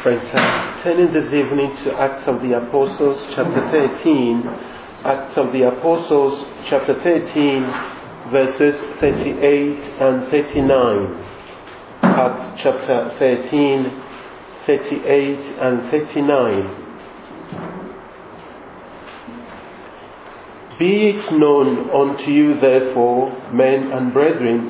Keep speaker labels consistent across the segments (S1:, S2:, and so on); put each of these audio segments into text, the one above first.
S1: Turning this evening to Acts of the Apostles, chapter 13. Acts of the Apostles, chapter 13, verses 38 and 39. Acts chapter 13, 38 and 39. Be it known unto you, therefore, men and brethren,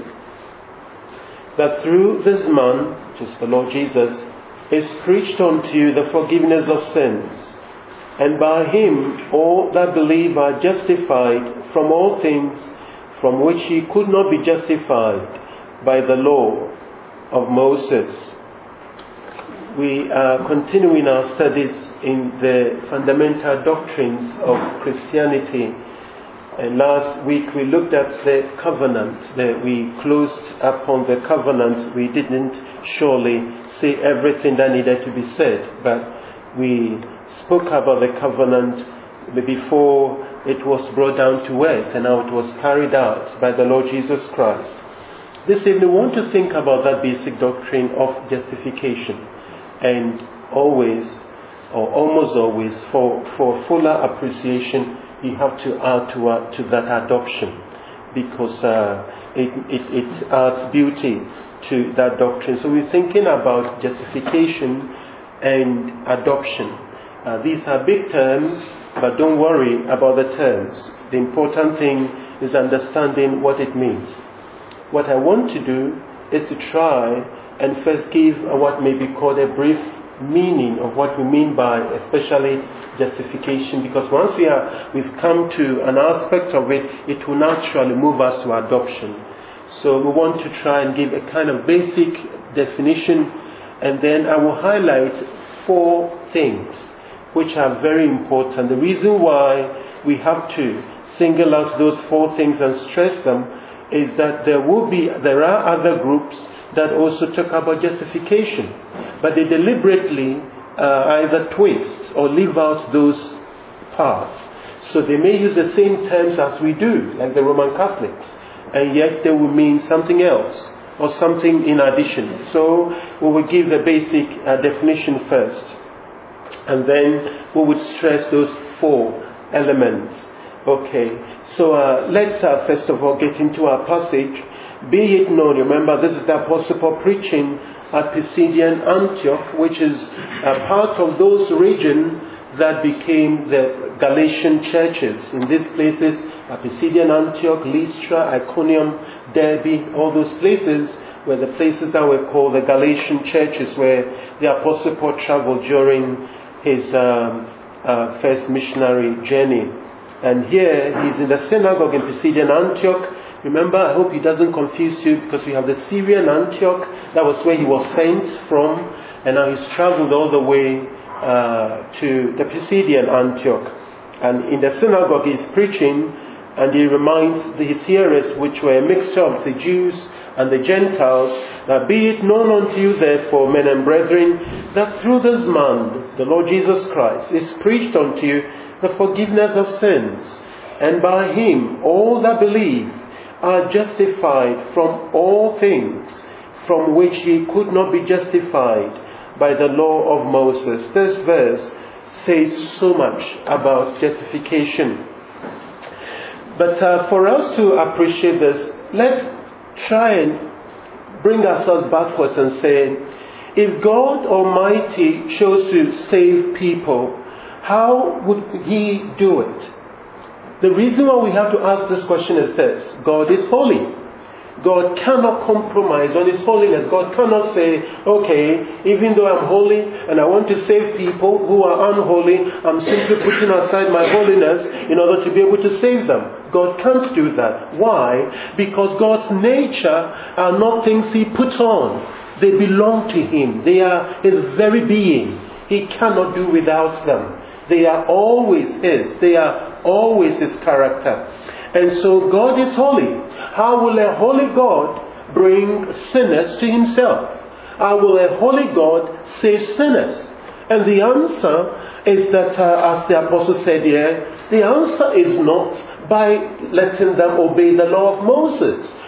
S1: that through this man, which is the Lord Jesus, is preached unto you the forgiveness of sins, and by him all that believe are justified from all things from which ye could not be justified by the law of Moses. We are continuing our studies in the fundamental doctrines of Christianity. And last week we looked at the covenant. We closed upon the covenant. We didn't surely say everything that needed to be said, but we spoke about the covenant before it was brought down to earth and how it was carried out by the Lord Jesus Christ. This evening we want to think about that basic doctrine of justification, and always, or almost always, for fuller appreciation, you have to add to that adoption, because it adds beauty to that doctrine. So we're thinking about justification and adoption. These are big terms, but don't worry about the terms. The important thing is understanding what it means. What I want to do is to try and first give what may be called a brief meaning of what we mean by especially justification, because once we've come to an aspect of it, it will naturally move us to adoption. So we want to try and give a kind of basic definition, and then I will highlight 4 things which are very important. The reason why we have to single out those 4 things and stress them is that there are other groups that also talk about justification, but they deliberately either twist or leave out those parts. So they may use the same terms as we do, like the Roman Catholics, and yet they will mean something else or something in addition. So we will give the basic definition first, and then we would stress those 4 elements. Okay, so let's first of all get into our passage. Be it known, remember this is the Apostle Paul preaching at Pisidian Antioch, which is a part of those regions that became the Galatian churches. In these places, Pisidian Antioch, Lystra, Iconium, Derbe, all those places were the places that were called the Galatian churches, where the Apostle Paul traveled during his first missionary journey. And here he's in the synagogue in Pisidian Antioch. Remember, I hope it doesn't confuse you, because we have the Syrian Antioch. That was where he was sent from, and now he's traveled all the way to the Pisidian Antioch. And in the synagogue he's preaching, and he reminds his hearers, which were a mixture of the Jews and the Gentiles, that be it known unto you, therefore, men and brethren, that through this man, the Lord Jesus Christ, is preached unto you the forgiveness of sins, and by him all that believe are justified from all things from which ye could not be justified by the law of Moses. This verse says so much about justification. But for us to appreciate this, let's try and bring ourselves backwards and say, if God Almighty chose to save people, how would he do it? The reason why we have to ask this question is this: God is holy. God cannot compromise on his holiness. God cannot say, okay, even though I'm holy and I want to save people who are unholy, I'm simply putting aside my holiness in order to be able to save them. God can't do that. Why? Because God's nature are not things he puts on. They belong to him. They are his very being. He cannot do without them. They are always his. They are always his character. And so God is holy. How will a holy God bring sinners to himself? How will a holy God save sinners? And the answer is that, as the apostle said here, the answer is not by letting them obey the law of Moses.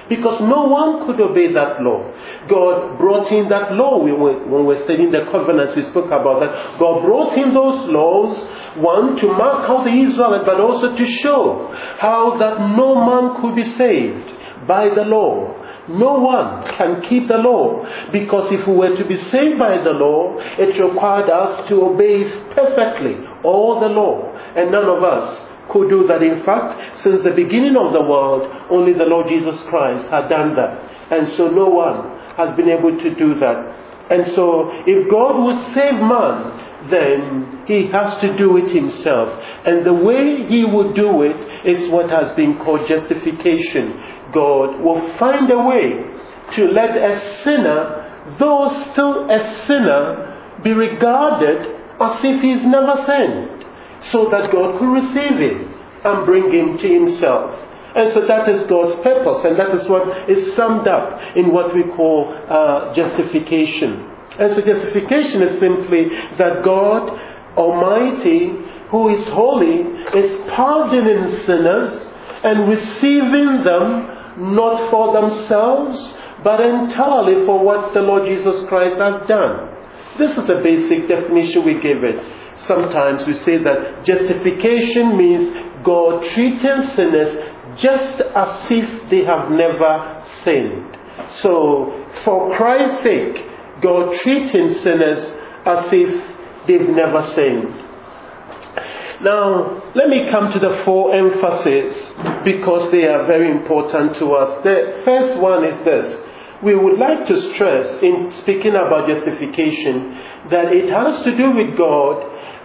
S1: because no one could obey that law. God brought in that law. When we're studying the covenants, we spoke about that. God brought in those laws, one, to mark out the Israelites, but also to show how that no man could be saved by the law. No one can keep the law, because if we were to be saved by the law, it required us to obey it perfectly, all the law, and none of us could do that. In fact, since the beginning of the world, only the Lord Jesus Christ had done that, and so no one has been able to do that. And so if God will save man, then he has to do it himself. And the way he would do it is what has been called justification. God will find a way to let a sinner, though still a sinner, be regarded as if he is never sinned, so that God could receive him and bring him to himself. And so that is God's purpose, and that is what is summed up in what we call justification. And so justification is simply that God Almighty, who is holy, is pardoning sinners and receiving them not for themselves, but entirely for what the Lord Jesus Christ has done. This is the basic definition we give it. Sometimes we say that justification means God treating sinners just as if they have never sinned. So, for Christ's sake, God treating sinners as if they've never sinned. Now, let me come to the four emphases, because they are very important to us. The first one is this. We would like to stress, in speaking about justification, that it has to do with God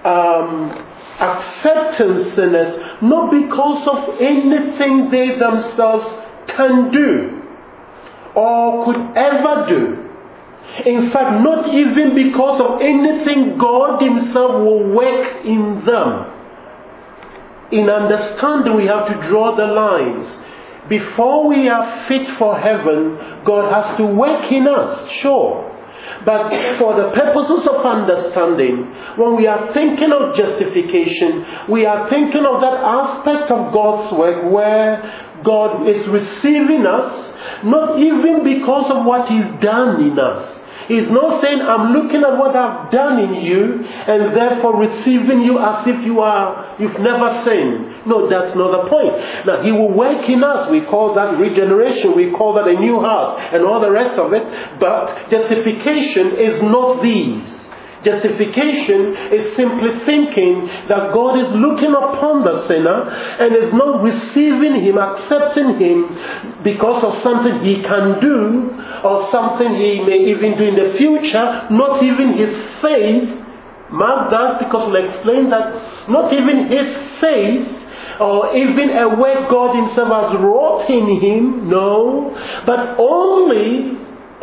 S1: accepting sinners, not because of anything they themselves can do or could ever do. In fact, not even because of anything God himself will work in them. In understanding, we have to draw the lines. Before we are fit for heaven, God has to work in us, sure. But for the purposes of understanding, when we are thinking of justification, we are thinking of that aspect of God's work where God is receiving us, not even because of what He's done in us. He's not saying, I'm looking at what I've done in you and therefore receiving you as if you've never sinned. No, that's not the point. Now, He will work in us. We call that regeneration. We call that a new heart and all the rest of it. But justification is not these. Justification is simply thinking that God is looking upon the sinner and is not receiving him, accepting him because of something he can do or something he may even do in the future, not even his faith. Mark that, because we'll explain that not even his faith or even a work God himself has wrought in him, no, but only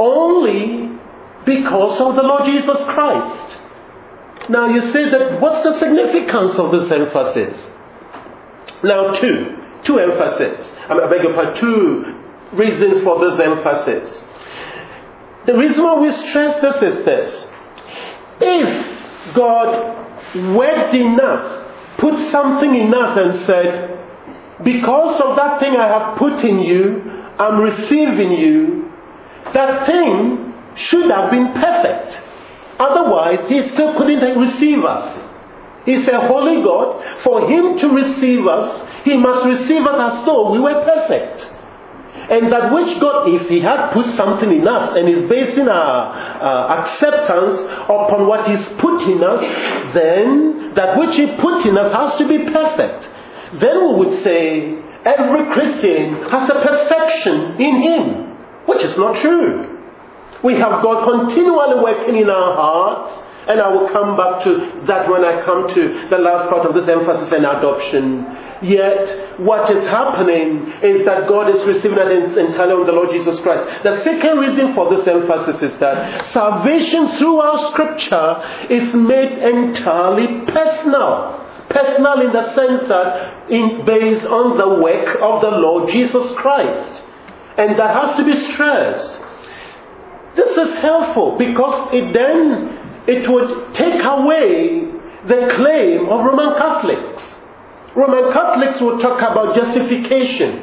S1: because of the Lord Jesus Christ. Now you say that, what's the significance of this emphasis? Now two emphases. I beg your pardon, two reasons for this emphasis. The reason why we stress this is this. If God worked in us, put something in us and said, because of that thing I have put in you, I'm receiving you, that thing should have been perfect. Otherwise, He still couldn't receive us. He's a holy God. For Him to receive us, He must receive us as though we were perfect. And that which God, if He had put something in us and is basing our acceptance upon what He's put in us, then that which He put in us has to be perfect. Then we would say every Christian has a perfection in him, which is not true. We have God continually working in our hearts, and I will come back to that when I come to the last part of this emphasis and adoption. Yet, what is happening is that God is receiving that entirely on the Lord Jesus Christ. The second reason for this emphasis is that salvation throughout Scripture is made entirely personal. Personal in the sense that based on the work of the Lord Jesus Christ. And that has to be stressed. This is helpful because it would take away the claim of Roman Catholics. Roman Catholics will talk about justification.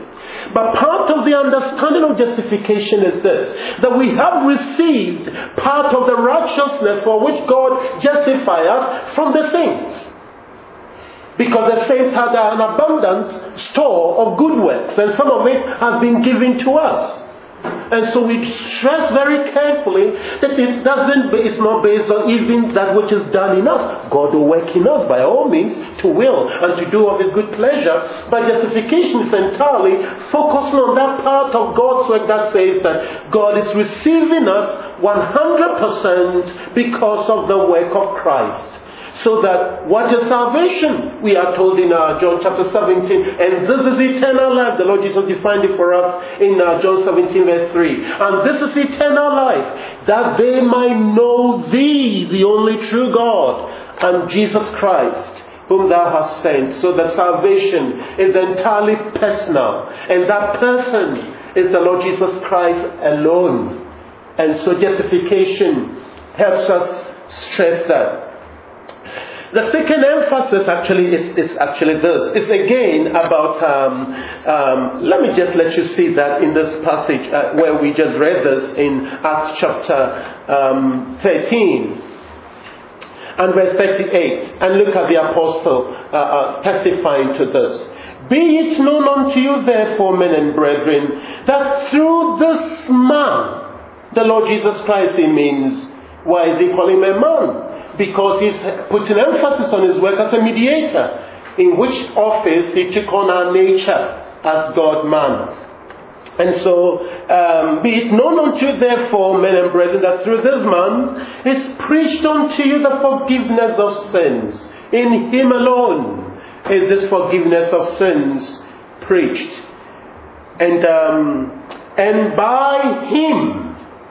S1: But part of the understanding of justification is this, that we have received part of the righteousness for which God justifies us from the saints. Because the saints had an abundant store of good works, and some of it has been given to us. And so we stress very carefully that it's not based on even that which is done in us. God will work in us by all means to will and to do of His good pleasure. But justification is entirely focusing on that part of God's work that says that God is receiving us 100% because of the work of Christ. So that what is salvation? We are told in John chapter 17, and this is eternal life. The Lord Jesus defined it for us in John 17 verse 3. And this is eternal life, that they might know Thee, the only true God, and Jesus Christ, whom Thou hast sent. So that salvation is entirely personal. And that person is the Lord Jesus Christ alone. And so justification helps us stress that. The second emphasis is actually this. It's again about, let me just let you see that in this passage where we just read this in Acts chapter 13 and verse 38. And look at the apostle testifying to this. Be it known unto you therefore, men and brethren, that through this man, the Lord Jesus Christ, He means, why is He calling him a man? Because He's putting emphasis on His work as a mediator, in which office He took on our nature as God-man. And so, be it known unto you therefore, men and brethren, that through this man is preached unto you the forgiveness of sins. In Him alone is this forgiveness of sins preached. And by Him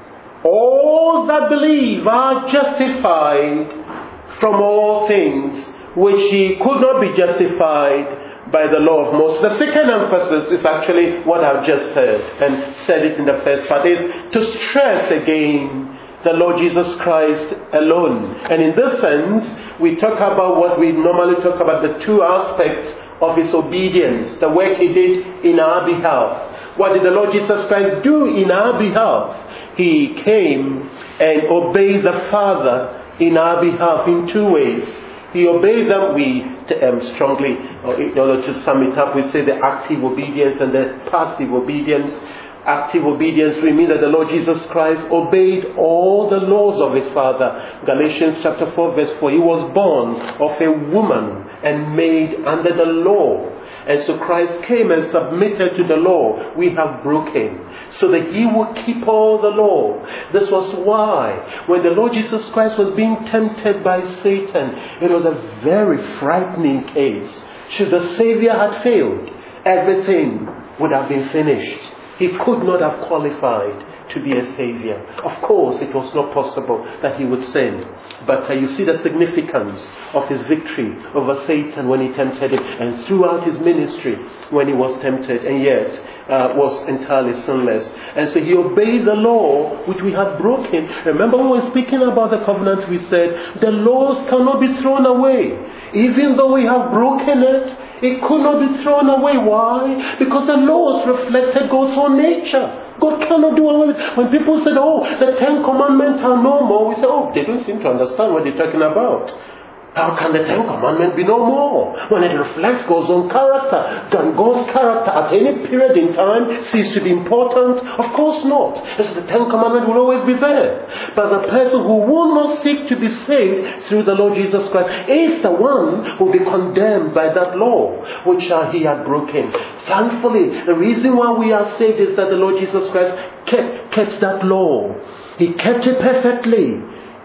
S1: all that believe are justified from all things which ye could not be justified by the law of Moses. The second emphasis is actually what I've just said, and said it in the first part, is to stress again the Lord Jesus Christ alone. And in this sense, we talk about what we normally talk about, the two aspects of His obedience, the work He did in our behalf. What did the Lord Jesus Christ do in our behalf? He came and obeyed the Father in our behalf in two ways. He obeyed them. We strongly, in order to sum it up, we say the active obedience and the passive obedience. Active obedience, we mean that the Lord Jesus Christ obeyed all the laws of His Father. Galatians chapter 4 verse 4. He was born of a woman and made under the law. And so Christ came and submitted to the law we have broken, so that He would keep all the law. This was why, when the Lord Jesus Christ was being tempted by Satan, it was a very frightening case. Should the Savior have failed, everything would have been finished. He could not have qualified to be a Savior. Of course, it was not possible that He would sin. But you see the significance of His victory over Satan when he tempted Him, and throughout His ministry when He was tempted, and yet was entirely sinless. And so He obeyed the law which we had broken. Remember when we were speaking about the covenant, we said the laws cannot be thrown away. Even though we have broken it, it could not be thrown away. Why? Because the laws reflected God's own nature. God cannot do away with it. When people said, the 10 Commandments are no more, we say, they don't seem to understand what they're talking about. How can the 10 Commandments be no more? When it reflects God's own character. Can God's character at any period in time cease to be important? Of course not. As the 10 Commandments will always be there. But the person who will not seek to be saved through the Lord Jesus Christ is the one who will be condemned by that law which he had broken. Thankfully, the reason why we are saved is that the Lord Jesus Christ kept that law. He kept it perfectly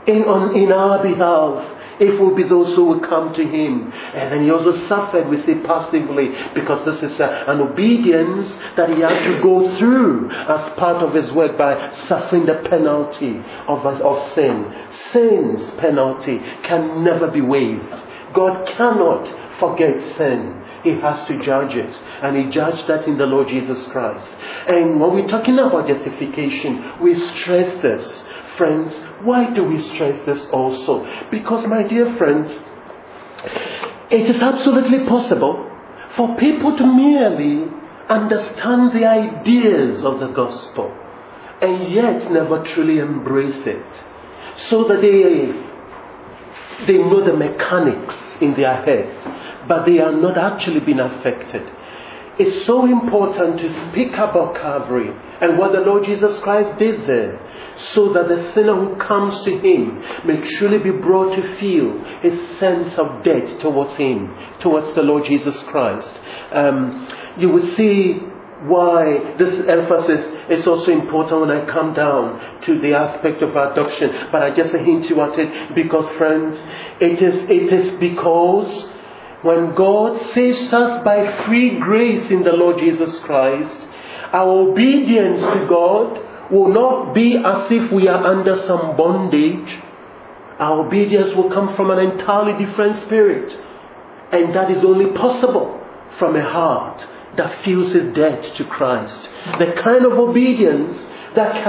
S1: in our behalf. If will be those who will come to Him. And then He also suffered, we say passively, because this is an obedience that He had to go through as part of His work by suffering the penalty of sin. Sin's penalty can never be waived. God cannot forget sin. He has to judge it. And He judged that in the Lord Jesus Christ. And when we're talking about justification, we stress this. Friends, why do we stress this also? Because, my dear friends, it is absolutely possible for people to merely understand the ideas of the gospel, and yet never truly embrace it, so that they know the mechanics in their head, but they are not actually being affected. It's so important to speak about Calvary and what the Lord Jesus Christ did there, so that the sinner who comes to Him may truly be brought to feel a sense of debt towards Him, towards the Lord Jesus Christ. You will see why this emphasis is also important when I come down to the aspect of adoption. But I just hint you at it because, friends, it is because when God saves us by free grace in the Lord Jesus Christ, our obedience to God will not be as if we are under some bondage. Our obedience will come from an entirely different spirit. And that is only possible from a heart that feels its debt to Christ. The kind of obedience that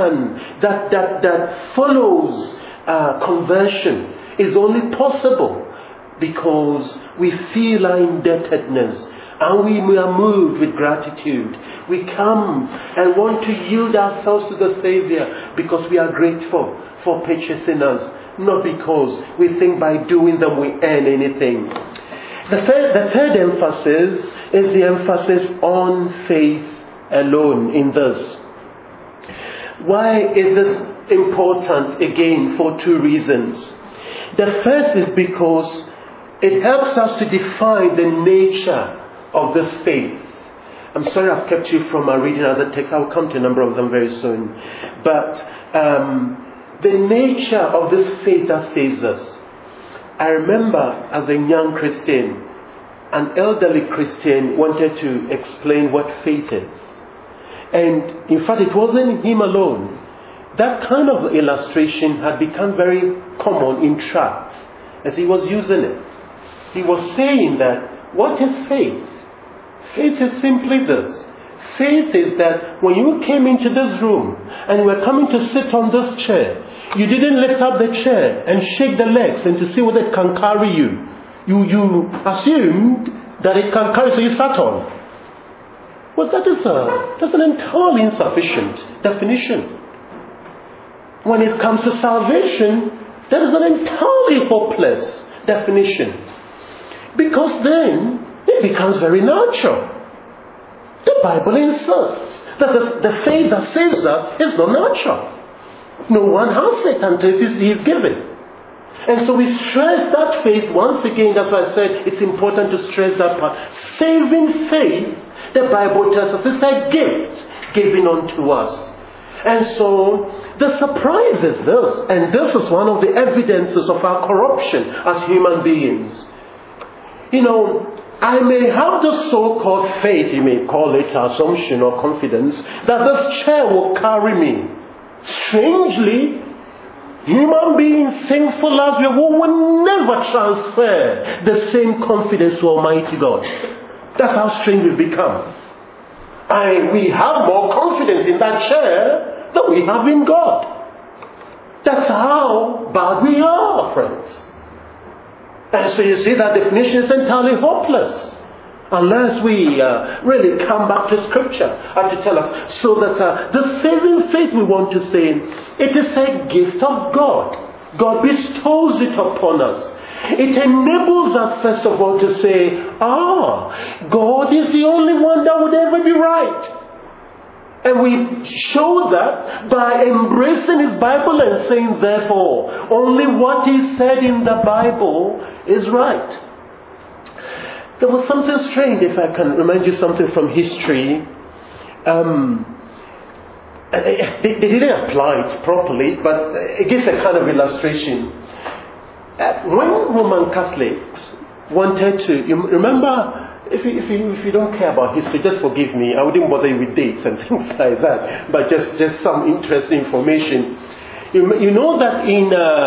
S1: follows conversion is only possible because we feel our indebtedness and we are moved with gratitude. We come and want to yield ourselves to the Savior because we are grateful for purchasing us, not because we think by doing them we earn anything. The third emphasis is the emphasis on faith alone in this. Why is this important? Again, for two reasons. The first is because it helps us to define the nature of this faith. I'm sorry I've kept you from reading other texts. I'll come to a number of them very soon. But the nature of this faith that saves us. I remember as a young Christian, an elderly Christian wanted to explain what faith is. And in fact, it wasn't him alone. That kind of illustration had become very common in tracts as he was using it. He was saying that, what is faith? Faith is simply this. Faith is that when you came into this room and you were coming to sit on this chair, you didn't lift up the chair and shake the legs and to see whether it can carry you. You assumed that it can carry, so you sat on. Well, that's an entirely insufficient definition. When it comes to salvation, that is an entirely hopeless definition. Because then, it becomes very natural. The Bible insists that the faith that saves us is not natural. No one has it until it is given. And so we stress that faith once again. That's why I said it's important to stress that part. Saving faith, the Bible tells us, is a gift given unto us. And so the surprise is this, and this is one of the evidences of our corruption as human beings. You know, I may have the so-called faith, you may call it assumption or confidence, that this chair will carry me. Strangely, human beings, sinful as we will never transfer the same confidence to Almighty God. That's how strange we've become. We have more confidence in that chair than we have in God. That's how bad we are, friends. And so you see that definition is entirely hopeless. Unless we really come back to Scripture to tell us. So that the saving faith we want to say, it is a gift of God. God bestows it upon us. It enables us, first of all, to say, God is the only one that would ever be right. And we show that by embracing His Bible and saying, therefore, only what is said in the Bible is right. There was something strange, if I can remind you something from history. They didn't apply it properly, but it gives a kind of illustration. When Roman Catholics wanted to, you remember, if you don't care about history, just forgive me. I wouldn't bother you with dates and things like that, but just some interesting information. You know that in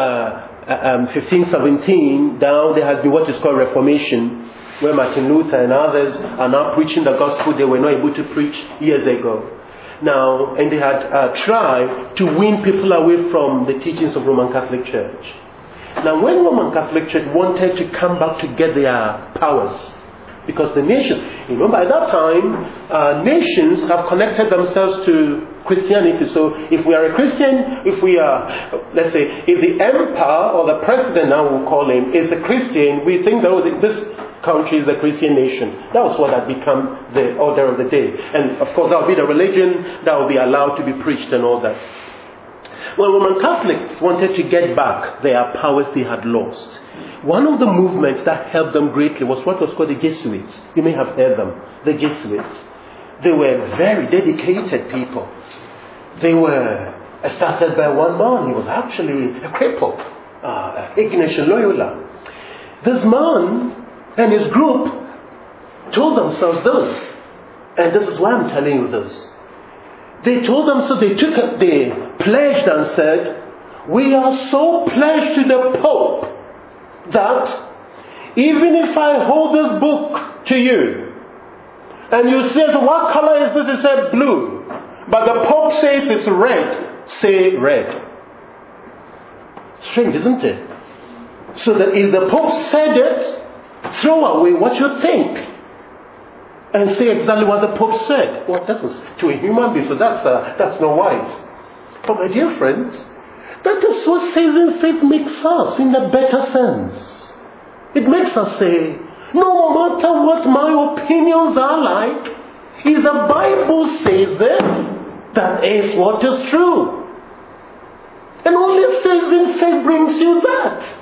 S1: 1517, down there has been what is called Reformation, where Martin Luther and others are now preaching the gospel they were not able to preach years ago. Now, and they had tried to win people away from the teachings of Roman Catholic Church. Now, when Roman Catholic Church wanted to come back to get their powers, Because the nations, by that time, nations have connected themselves to Christianity. So if we are a Christian, if we are, let's say, if the emperor or the president, now we'll call him, is a Christian, we think that this country is a Christian nation. That was what had become the order of the day. And of course, that will be the religion that will be allowed to be preached and all that. When Roman Catholics wanted to get back their powers they had lost, one of the movements that helped them greatly was what was called the Jesuits. You may have heard them, the Jesuits. They were very dedicated people. They were started by one man. He was actually a cripple, Ignatius Loyola. This man and his group told themselves this, and this is why I'm telling you this. They told themselves, they pledged and said, we are so pledged to the Pope that even if I hold this book to you, and you say, what color is this? He said, blue. But the Pope says it's red. Say red. Strange, isn't it? So that if the Pope said it, throw away what you think and say exactly what the Pope said. Well, that's to a human being, so that's not wise. But my dear friends, that is what saving faith makes us in a better sense. It makes us say, no matter what my opinions are like, if the Bible says it, that is what is true. And only saving faith brings you that.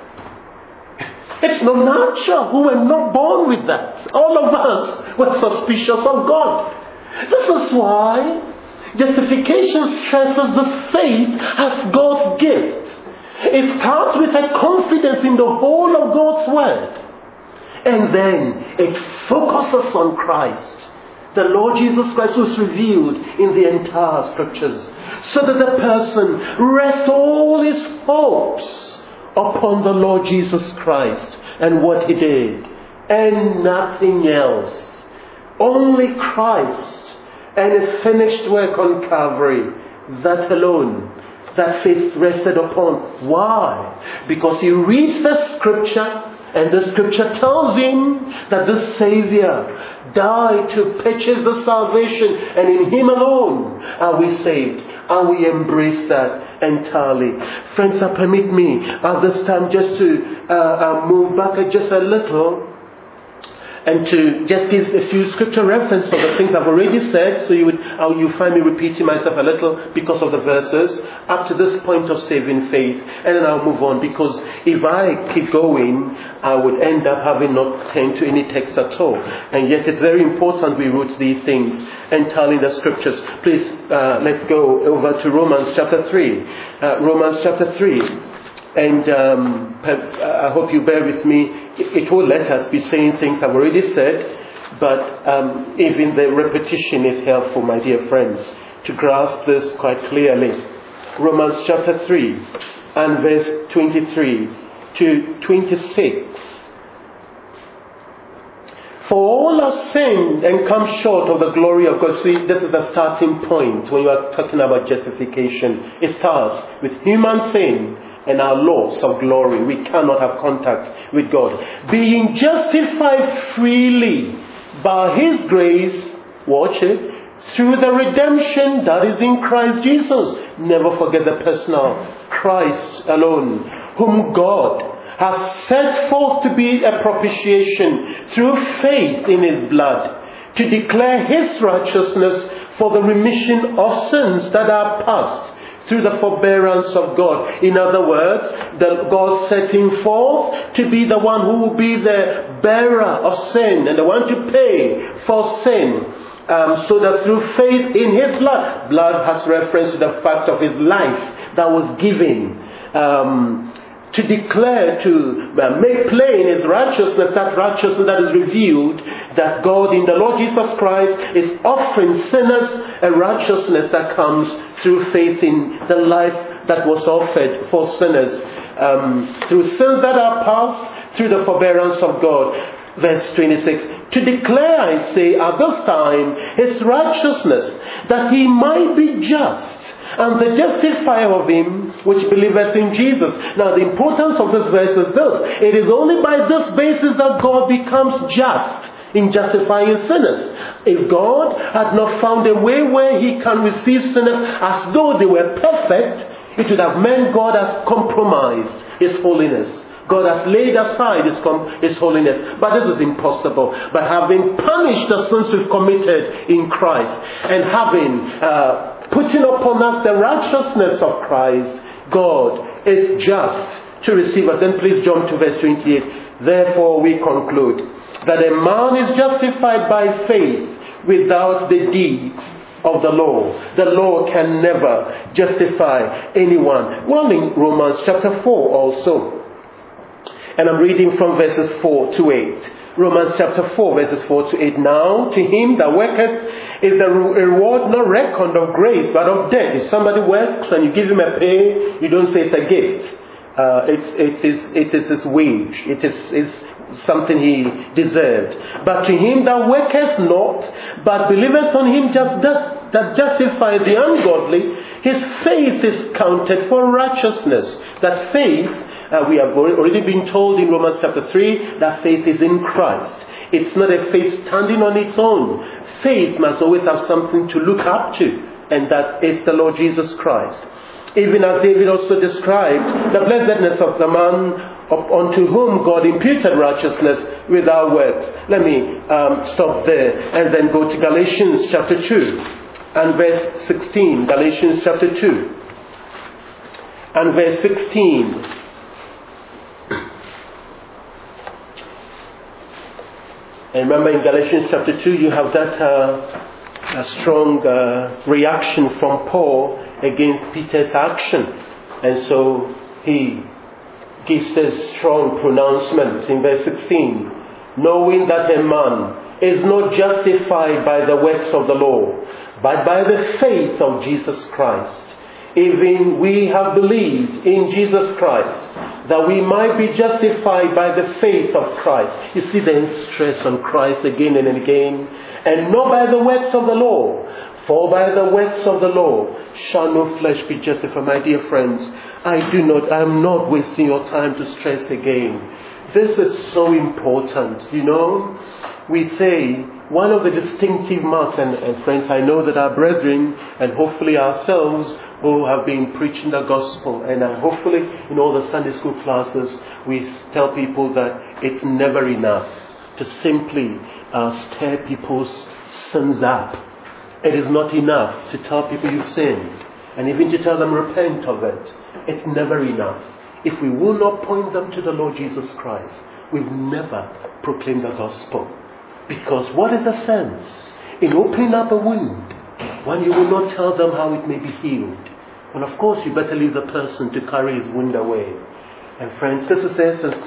S1: It's not natural. We were not born with that. All of us were suspicious of God. This is why justification stresses this faith as God's gift. It starts with a confidence in the whole of God's Word. And then it focuses on Christ. The Lord Jesus Christ was revealed in the entire Scriptures. So that the person rests all his hopes upon the Lord Jesus Christ and what He did. And nothing else. Only Christ and His finished work on Calvary. That alone. That faith rested upon. Why? Because he reads the Scripture, and the Scripture tells him that the Savior died to purchase the salvation, and in Him alone are we saved. And we embrace that entirely. Friends, permit me at this time just to move back just a little and to just give a few scripture references of the things I've already said, so you find me repeating myself a little because of the verses up to this point of saving faith, and then I'll move on, because if I keep going, I would end up having not turned to any text at all. And yet it's very important we root these things entirely in the Scriptures. Please, let's go over to Romans chapter 3. Romans chapter 3. And I hope you bear with me. It will let us be saying things I've already said, but even the repetition is helpful, my dear friends, to grasp this quite clearly. Romans chapter 3 and verse 23 to 26. For all have sinned and come short of the glory of God. See, this is the starting point when you are talking about justification. It starts with human sin and our loss of glory. We cannot have contact with God. Being justified freely by His grace, watch it, through the redemption that is in Christ Jesus. Never forget the personal Christ alone, whom God hath set forth to be a propitiation through faith in His blood, to declare His righteousness for the remission of sins that are past, through the forbearance of God. In other words, God setting forth to be the one who will be the bearer of sin and the one to pay for sin. So that through faith in His blood has reference to the fact of His life that was given, to declare, to make plain His righteousness, that righteousness that is revealed, that God in the Lord Jesus Christ is offering sinners a righteousness that comes through faith in the life that was offered for sinners, through sins that are past, through the forbearance of God. Verse 26, to declare, I say, at this time, His righteousness, that He might be just, and the justifier of him which believeth in Jesus. Now the importance of this verse is this: it is only by this basis that God becomes just in justifying sinners. If God had not found a way where he can receive sinners as though they were perfect, it would have meant God has compromised his holiness. God has laid aside his holiness. But this is impossible. But having punished the sins we've committed in Christ, and having putting upon us the righteousness of Christ, God is just to receive us. Then please jump to verse 28. Therefore we conclude that a man is justified by faith without the deeds of the law. The law can never justify anyone. Well, in Romans chapter 4 also. And I'm reading from verses 4 to 8. Romans chapter 4 verses 4 to 8. Now to him that worketh is the reward not reckoned of grace but of debt. If somebody works and you give him a pay, you don't say it's a gift. It is his wage. It is something he deserved. But to him that worketh not, but believeth on him that justifieth the ungodly, his faith is counted for righteousness. That faith, we have already been told in Romans chapter 3, that faith is in Christ. It's not a faith standing on its own. Faith must always have something to look up to, and that is the Lord Jesus Christ. Even as David also described the blessedness of the man unto whom God imputed righteousness without works. Let me stop there and then go to Galatians chapter 2 and verse 16. Galatians chapter 2 and verse 16. And remember, in Galatians chapter 2 you have that a strong reaction from Paul against Peter's action. And so he gives this strong pronouncement in verse 16. Knowing that a man is not justified by the works of the law, but by the faith of Jesus Christ. Even we have believed in Jesus Christ, that we might be justified by the faith of Christ. You see the stress on Christ again and again. And not by the works of the law. For by the works of the law shall no flesh be justified. My dear friends, I am not wasting your time to stress again. This is so important. You know, we say one of the distinctive marks, and friends, I know that our brethren and hopefully ourselves who have been preaching the gospel, and hopefully in all the Sunday school classes we tell people that it's never enough to simply stir people's sins up. It is not enough to tell people you've sinned and even to tell them repent of it. It's never enough. If we will not point them to the Lord Jesus Christ, we've never proclaimed the gospel. Because what is the sense in opening up a wound when you will not tell them how it may be healed? Well, of course, you better leave the person to carry his wound away. And friends, this is the essence.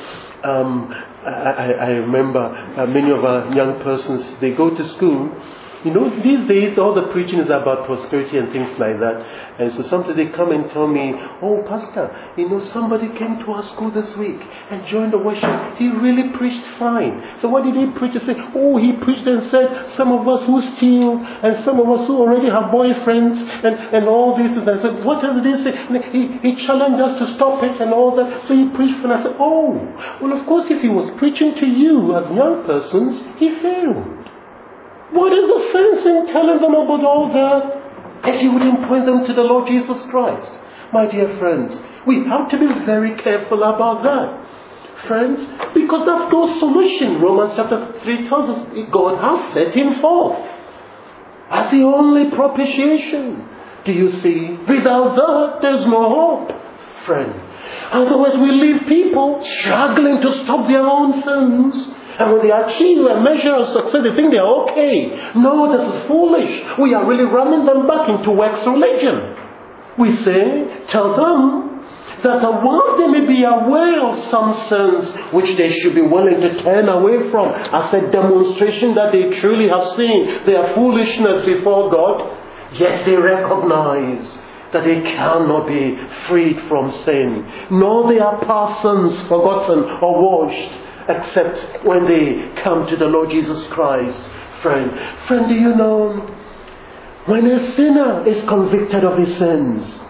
S1: I remember many of our young persons, they go to school. You know, these days all the preaching is about prosperity and things like that. And so sometimes they come and tell me, oh, Pastor, you know, somebody came to our school this week and joined the worship. He really preached fine. So what did he preach? He said, oh, he preached and said, some of us who steal and some of us who already have boyfriends and all this. And I said, what else did he say? And he challenged us to stop it and all that. So he preached, and I said, oh, well, of course, if he was preaching to you as young persons, he failed. What is the sense in telling them about all that if you wouldn't point them to the Lord Jesus Christ? My dear friends, we have to be very careful about that. Friends, because that's God's solution. Romans chapter 3 tells us God has set him forth as the only propitiation. Do you see? Without that, there's no hope, friend. Otherwise, we leave people struggling to stop their own sins. And when they achieve a measure of success, they think they are okay. No, this is foolish. We are really running them back into works religion. We say, tell them that once they may be aware of some sins which they should be willing to turn away from as a demonstration that they truly have seen their foolishness before God, yet they recognize that they cannot be freed from sin, nor their past sins forgotten or washed, except when they come to the Lord Jesus Christ. Friend, do you know, when a sinner is convicted of his sins,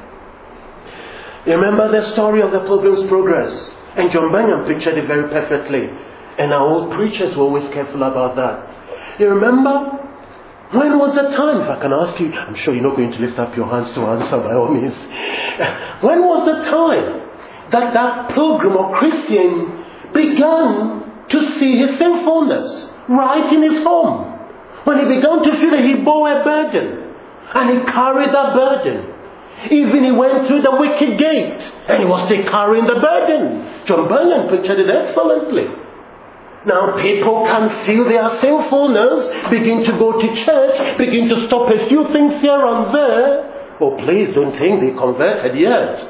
S1: you remember the story of the Pilgrim's Progress, and John Bunyan pictured it very perfectly. And our old preachers were always careful about that. You remember? When was the time? If I can ask you, I'm sure you're not going to lift up your hands to answer by all means. When was the time that that pilgrim or Christian began to see his sinfulness right in his home? When he began to feel that he bore a burden, and he carried that burden. Even he went through the wicket gate, and he was still carrying the burden. John Bunyan pictured it excellently. Now people can feel their sinfulness, begin to go to church, begin to stop a few things here and there. Oh, please don't think they converted yet.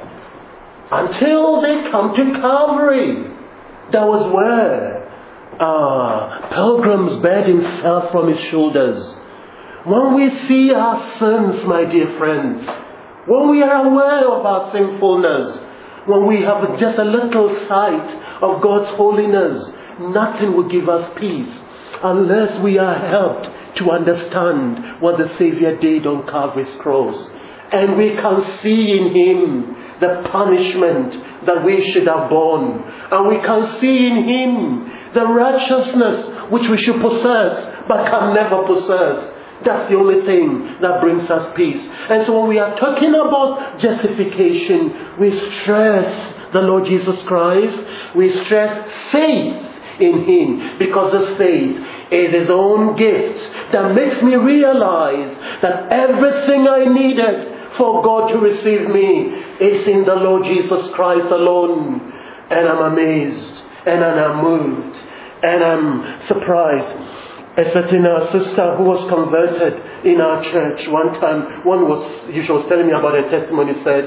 S1: Until they come to Calvary. That was where Pilgrim's burden fell from his shoulders. When we see our sins, my dear friends, when we are aware of our sinfulness, when we have just a little sight of God's holiness, nothing will give us peace unless we are helped to understand what the Savior did on Calvary's cross. And we can see in Him the punishment that we should have borne. And we can see in Him the righteousness which we should possess but can never possess. That's the only thing that brings us peace. And so when we are talking about justification, we stress the Lord Jesus Christ. We stress faith in Him, because this faith is His own gift that makes me realize that everything I needed for God to receive me is in the Lord Jesus Christ alone. And I'm amazed, and I'm moved, and I'm surprised. A certain sister who was converted in our church, one time, she was telling me about her testimony, said,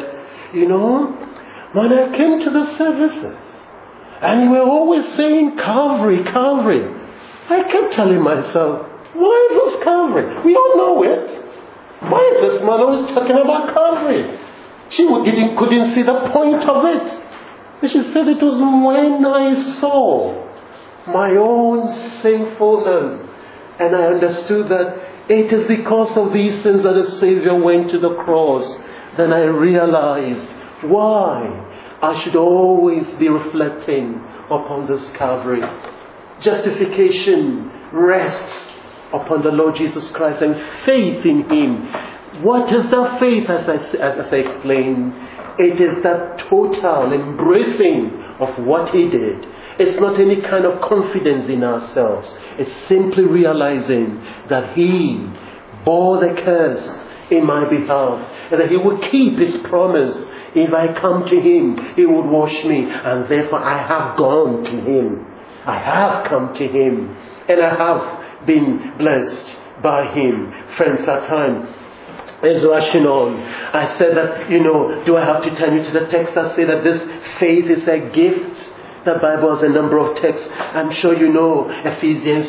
S1: when I came to the services, and you were always saying Calvary, Calvary, I kept telling myself, why was Calvary? We all know it. Why is this man always talking about Calvary? She couldn't see the point of it. And she said it was when I saw my own sinfulness, and I understood that it is because of these sins that the Savior went to the cross. Then I realized why I should always be reflecting upon this Calvary. Justification rests upon the Lord Jesus Christ and faith in Him. What is that faith? As I explained, it is that total embracing of what He did. It's not any kind of confidence in ourselves. It's simply realizing that He bore the curse in my behalf, and that He would keep His promise. If I come to Him, He would wash me, and therefore I have gone to Him. I have come to Him, and I have been blessed by Him. Friends, our time is rushing on. I said that, do I have to turn you to the text that say that this faith is a gift? The Bible has a number of texts. I'm sure you know Ephesians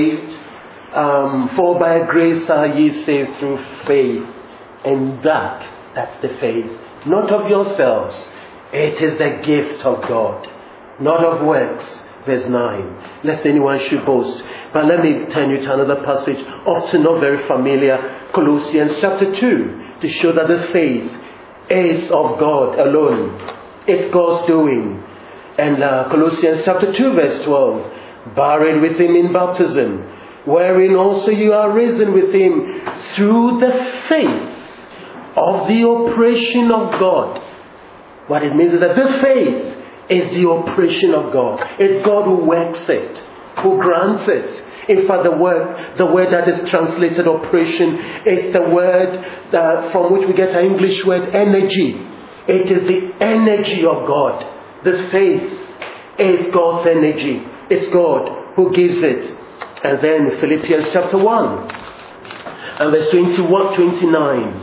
S1: 2:8. For by grace are ye saved through faith. And that's the faith. Not of yourselves. It is the gift of God. Not of works. Verse 9. Lest anyone should boast. But let me turn you to another passage, often not very familiar. Colossians chapter 2. To show that this faith is of God alone. It's God's doing. And Colossians chapter 2 verse 12. Buried with Him in baptism, wherein also you are risen with Him through the faith of the operation of God. What it means is that this faith is the operation of God. It's God who works it, who grants it. In fact, the word that is translated operation is the word from which we get our English word energy. It is the energy of God. This faith is God's energy. It's God who gives it. And then Philippians chapter 1 and verse 29.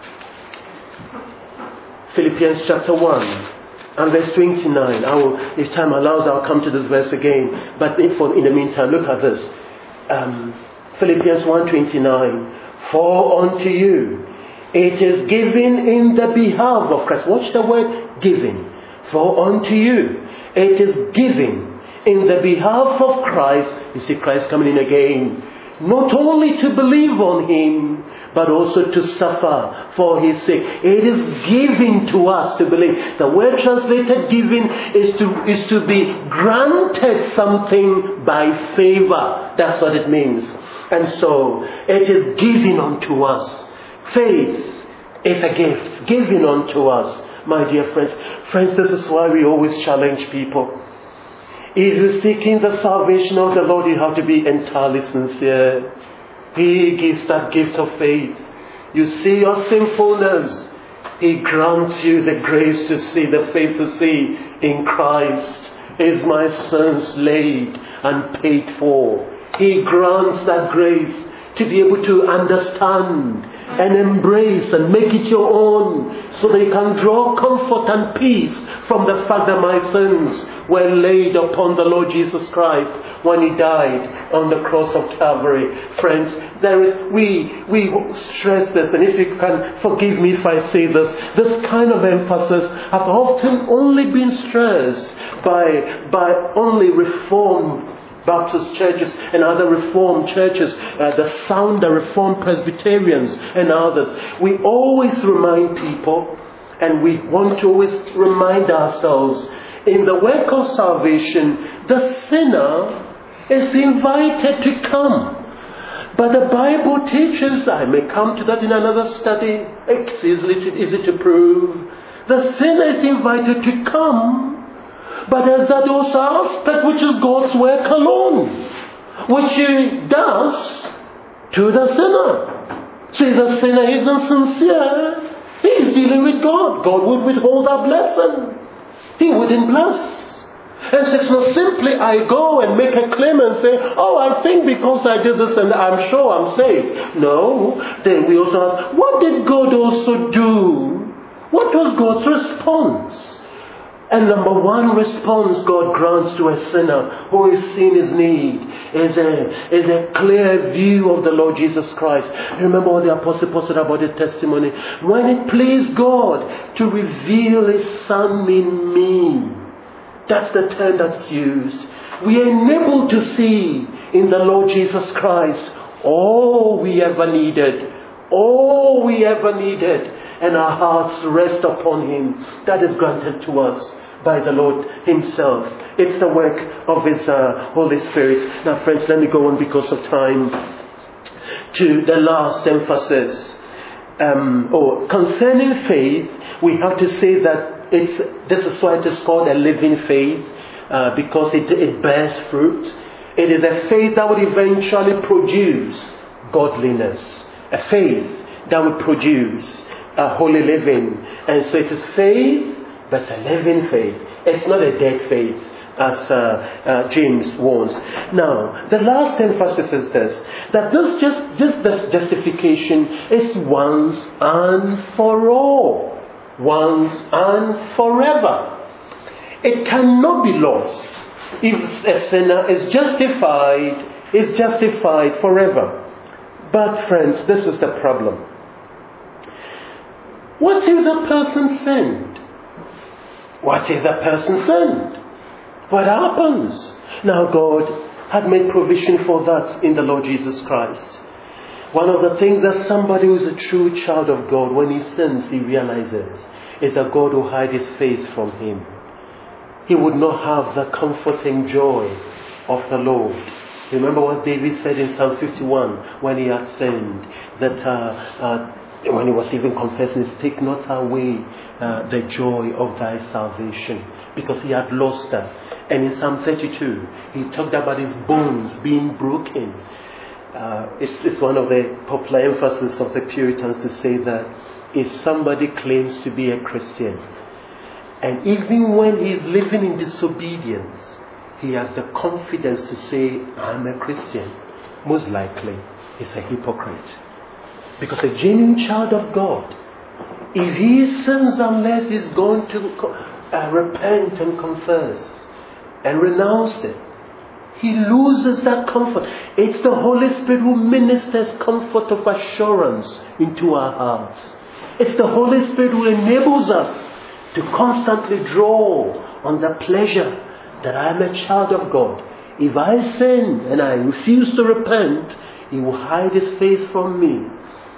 S1: Philippians chapter 1 and verse 29. If time allows, I'll come to this verse again. But in the meantime, look at this. Philippians 1:29. For unto you it is given in the behalf of Christ. Watch the word given. For unto you it is given in the behalf of Christ. You see Christ coming in again. Not only to believe on Him, but also to suffer for his sake. It is given to us to believe. The word translated given is to be granted something by favor. That's what it means. And so it is given unto us. Faith is a gift given unto us, my dear friends. Friends, this is why we always challenge people. If you're seeking the salvation of the Lord, you have to be entirely sincere. He gives that gift of faith. You see your sinfulness. He grants you the grace to see, the faith to see in Christ. Is my sins laid and paid for? He grants that grace to be able to understand and embrace and make it your own, so that you can draw comfort and peace from the fact that my sins were laid upon the Lord Jesus Christ when He died on the cross of Calvary. Friends, we stress this, and if you can forgive me if I say this kind of emphasis has often only been stressed by only Reformed Baptist churches and other Reformed churches, the Reformed Presbyterians and others. We always remind people, and we want to always remind ourselves, in the work of salvation, the sinner is invited to come. But the Bible teaches, I may come to that in another study, it's easy to prove, the sinner is invited to come. But there's that also aspect which is God's work alone, which He does to the sinner. See, the sinner isn't sincere. He is dealing with God. God would withhold our blessing. He wouldn't bless. And so it's not simply I go and make a claim and say, oh, I think because I did this and I'm sure I'm saved. No. Then we also ask, what did God also do? What was God's response? And number one response God grants to a sinner who has seen his need is a clear view of the Lord Jesus Christ. Remember what the Apostle Paul said about the testimony. When it pleased God to reveal His Son in me. That's the term that's used. We are enabled to see in the Lord Jesus Christ all we ever needed. All we ever needed. And our hearts rest upon Him. That is granted to us by the Lord Himself. It's the work of His Holy Spirit. Now friends, let me go on because of time to the last emphasis. Concerning faith, we have to say that this is why it is called a living faith, because it bears fruit. It is a faith that would eventually produce godliness. A faith that would produce a holy living. And so it is faith, but a living faith. It's not a dead faith, as James warns. Now, the last emphasis is this, that this justification is once and for all. Once and forever. It cannot be lost. If a sinner is justified forever. But friends, this is the problem. What if the person sinned? What if the person sinned? What happens? Now God had made provision for that in the Lord Jesus Christ. One of the things that somebody who is a true child of God, when he sins, he realizes, is that God will hide His face from him. He would not have the comforting joy of the Lord. Remember what David said in Psalm 51 when he had sinned, that when he was even confessing, take not away the joy of thy salvation, because he had lost that. And in Psalm 32, he talked about his bones being broken. It's one of the popular emphasis of the Puritans to say that if somebody claims to be a Christian, and even when he is living in disobedience, he has the confidence to say, I'm a Christian, most likely he's a hypocrite. Because a genuine child of God, if he sins unless he's going to repent and confess and renounce it, he loses that comfort. It's the Holy Spirit who ministers comfort of assurance into our hearts. It's the Holy Spirit who enables us to constantly draw on the pleasure that I am a child of God. If I sin and I refuse to repent, He will hide His face from me.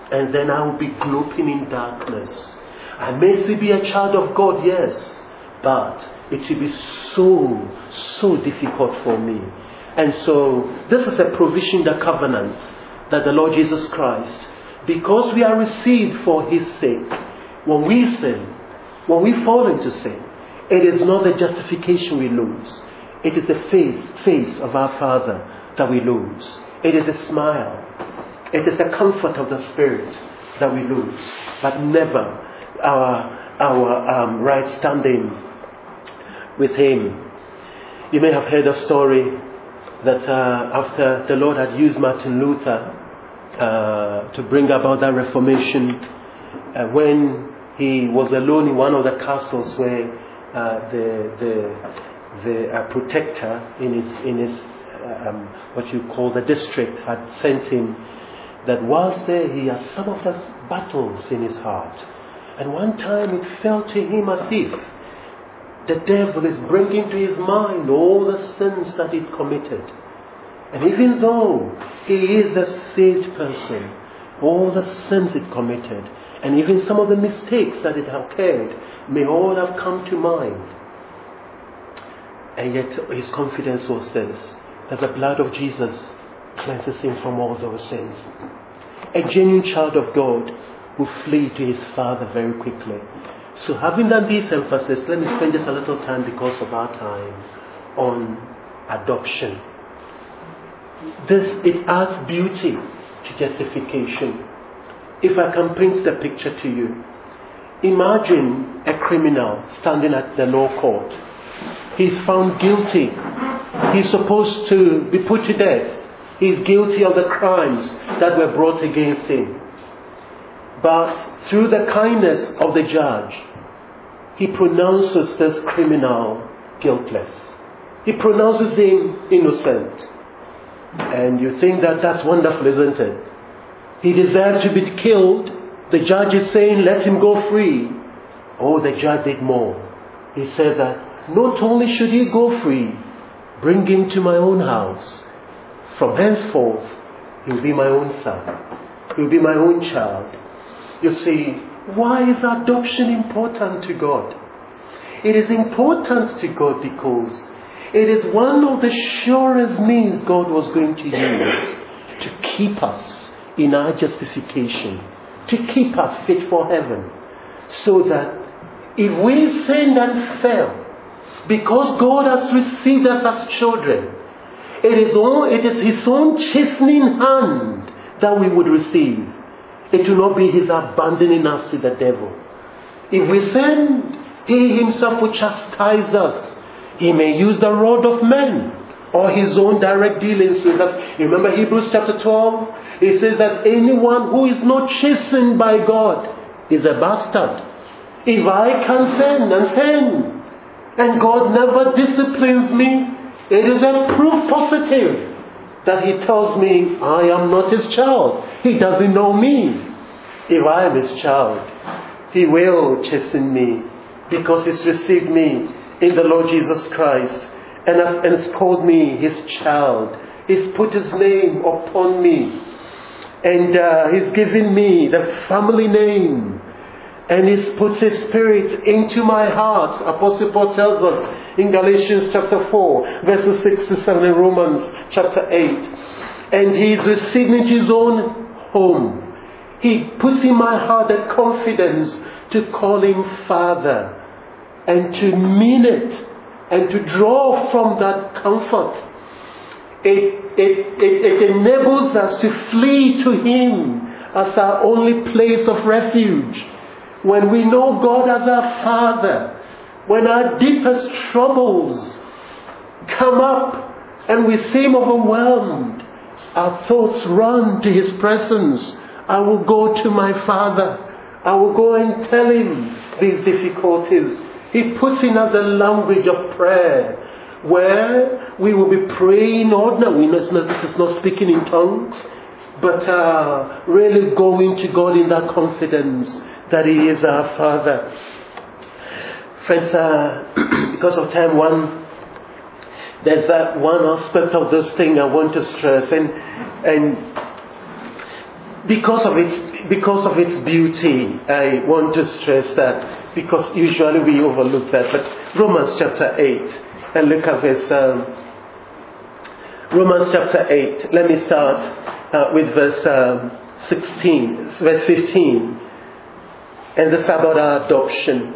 S1: And then I will be groping in darkness. I may still be a child of God, yes, but it will be so difficult for me. And so this is a provision, the covenant that the Lord Jesus Christ, because we are received for His sake, when we sin, when we fall into sin, it is not the justification we lose. It is the face of our Father that we lose. It is the smile. It is the comfort of the Spirit that we lose. But never our right standing with Him. You may have heard a story that after the Lord had used Martin Luther to bring about that Reformation, when he was alone in one of the castles where the protector in his what you call the district had sent him, that whilst there he had some of the battles in his heart. And one time it felt to him as if the devil is bringing to his mind all the sins that he'd committed. And even though he is a saved person, all the sins he'd committed, and even some of the mistakes that had occurred, may all have come to mind. And yet his confidence was this, that the blood of Jesus cleanses him from all those sins. A genuine child of God will flee to his Father very quickly. So having done this emphasis, let me spend just a little time, because of our time, on adoption. It adds beauty to justification. If I can paint the picture to you, imagine a criminal standing at the law court. He's found guilty. He's supposed to be put to death. He's guilty of the crimes that were brought against him. But through the kindness of the judge, he pronounces this criminal guiltless. He pronounces him innocent. And you think that that's wonderful, isn't it? He deserved to be killed. The judge is saying, let him go free. Oh, the judge did more. He said that not only should he go free, bring him to my own house. From henceforth, he will be my own son. He will be my own child. You see, why is adoption important to God? It is important to God because it is one of the surest means God was going to use to keep us in our justification, to keep us fit for heaven, so that if we sinned and fell, because God has received us as children, it is His own chastening hand that we would receive. It will not be His abandoning us to the devil. If we sin, He Himself will chastise us. He may use the rod of men or His own direct dealings with us. You remember Hebrews chapter 12? It says that anyone who is not chastened by God is a bastard. If I can sin and sin, and God never disciplines me, it is a proof positive that He tells me I am not His child. He doesn't know me. If I am His child, He will chasten me, because He's received me in the Lord Jesus Christ and has called me His child. He's put His name upon me, and He's given me the family name, and He's put His Spirit into my heart. Apostle Paul tells us in Galatians chapter 4, verses 6 to 7, in Romans chapter 8. And He's received me into His own home. He puts in my heart the confidence to call Him Father, and to mean it, and to draw from that comfort. It enables us to flee to Him as our only place of refuge. When we know God as our Father, when our deepest troubles come up and we seem overwhelmed, our thoughts run to His presence. I will go to my Father. I will go and tell Him these difficulties. He puts in us the language of prayer, where we will be praying ordinarily. It's not speaking in tongues, but really going to God in that confidence that He is our Father. Friends, because of time, there's that one aspect of this thing I want to stress, and because of its beauty, I want to stress that, because usually we overlook that. But Romans chapter 8, and look at verse Romans chapter 8. Let me start with verse 15, and this about our adoption.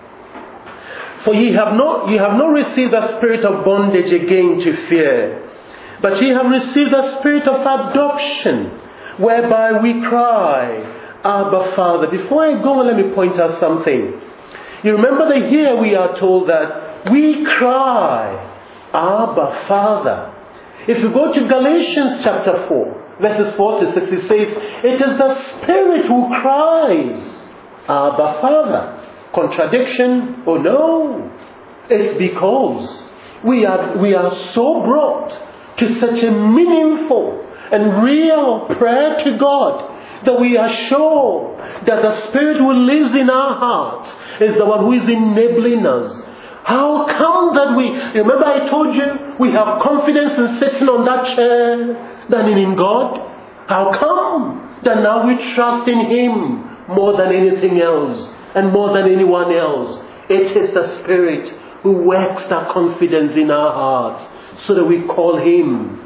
S1: For ye have not received the spirit of bondage again to fear, but ye have received the spirit of adoption, whereby we cry, Abba, Father. Before I go on, let me point out something. You remember that here we are told that we cry, Abba, Father. If you go to Galatians chapter 4, verses 4 to 6, it says, it is the Spirit who cries, Abba, Father. Contradiction? Oh no. It's because we are so brought to such a meaningful and real prayer to God that we are sure that the Spirit who lives in our hearts is the one who is enabling us. How come that remember I told you, we have confidence in sitting on that chair than in God? How come that now we trust in Him more than anything else and more than anyone else? It is the Spirit who works that confidence in our hearts so that we call Him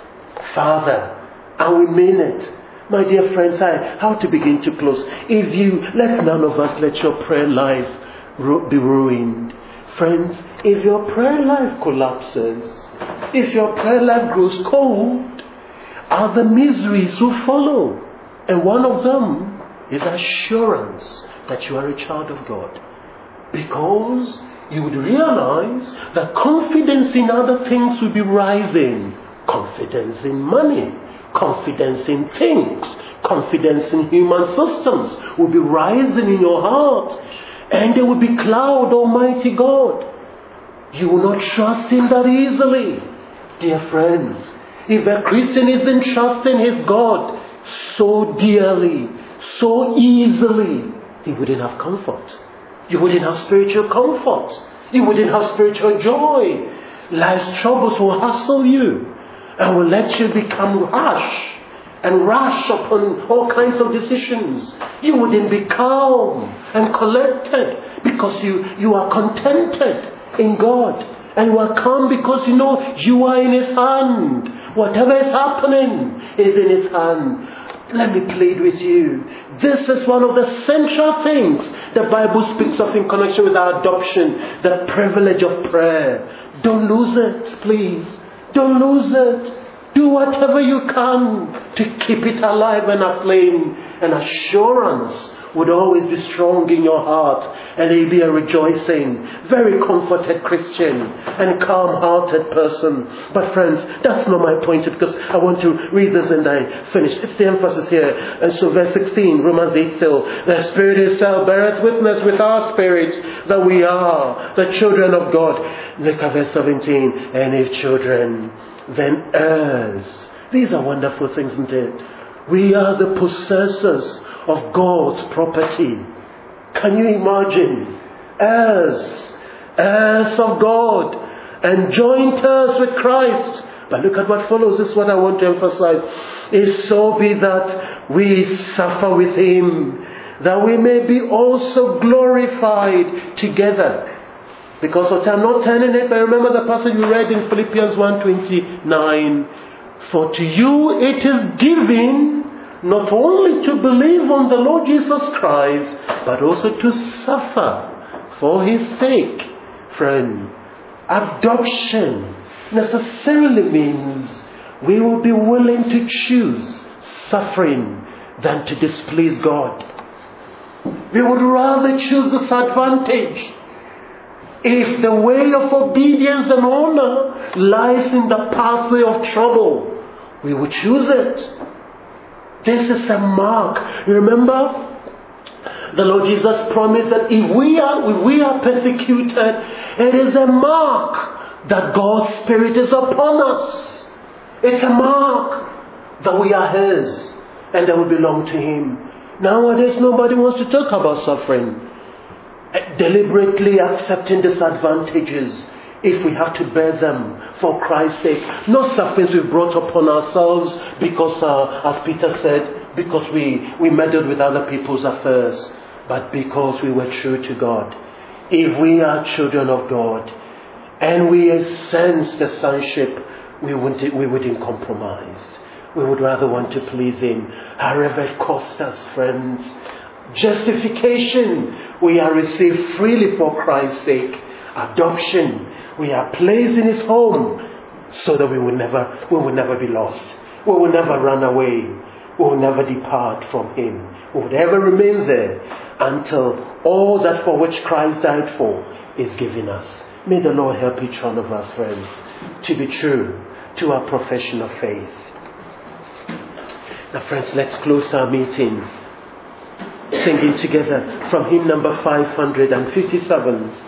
S1: Father, and we mean it. My dear friends, how to begin to close? Let none of us let your prayer life be ruined. Friends, if your prayer life collapses, if your prayer life grows cold, are the miseries who follow. And one of them is assurance that you are a child of God. Because you would realize that confidence in other things will be rising. Confidence in money, confidence in things, confidence in human systems will be rising in your heart. And they will be cloud Almighty God. You will not trust Him that easily. Dear friends, if a Christian isn't trusting his God so dearly, so easily, he wouldn't have comfort. You wouldn't have spiritual comfort. You wouldn't have spiritual joy. Life's troubles will hustle you and will let you become rash upon all kinds of decisions. You wouldn't be calm and collected because you are contented in God. And you are calm because you know you are in His hand. Whatever is happening is in His hand. Let me plead with you. This is one of the central things the Bible speaks of in connection with our adoption. The privilege of prayer. Don't lose it, please. Don't lose it. Do whatever you can to keep it alive and aflame. And assurance would always be strong in your heart. And it'll be a rejoicing, very comforted Christian and calm-hearted person. But friends, that's not my point, because I want to read this and I finish. It's the emphasis here. And so verse 16, Romans 8 still. The Spirit itself beareth witness with our spirit that we are the children of God. Look at verse 17. And if children, then heirs. These are wonderful things, isn't it? We are the possessors of God's property. Can you imagine? Heirs of God, and joint heirs with Christ. But look at what follows. This is what I want to emphasize. If so be that we suffer with Him, that we may be also glorified together. Because of time, I'm not turning it, but remember the passage we read in Philippians 1:29. For to you it is given not only to believe on the Lord Jesus Christ, but also to suffer for His sake. Friend, adoption necessarily means we will be willing to choose suffering than to displease God. We would rather choose this advantage. If the way of obedience and honor lies in the pathway of trouble, we will choose it. This is a mark. Remember, the Lord Jesus promised that if we are persecuted, it is a mark that God's Spirit is upon us. It's a mark that we are His and that we belong to Him. Nowadays, nobody wants to talk about suffering. Deliberately accepting disadvantages if we have to bear them for Christ's sake. No sufferings we've brought upon ourselves because, as Peter said, because we meddled with other people's affairs, but because we were true to God. If we are children of God and we sense the sonship, we wouldn't compromise. We would rather want to please Him, however it costs us, friends. Justification, we are received freely for Christ's sake. Adoption, we are placed in His home so that we will never be lost. We will never run away. We will never depart from Him. We will ever remain there until all that for which Christ died for is given us. May the Lord help each one of us, friends, to be true to our profession of faith. Now, friends, let's close our meeting singing together from hymn number 557.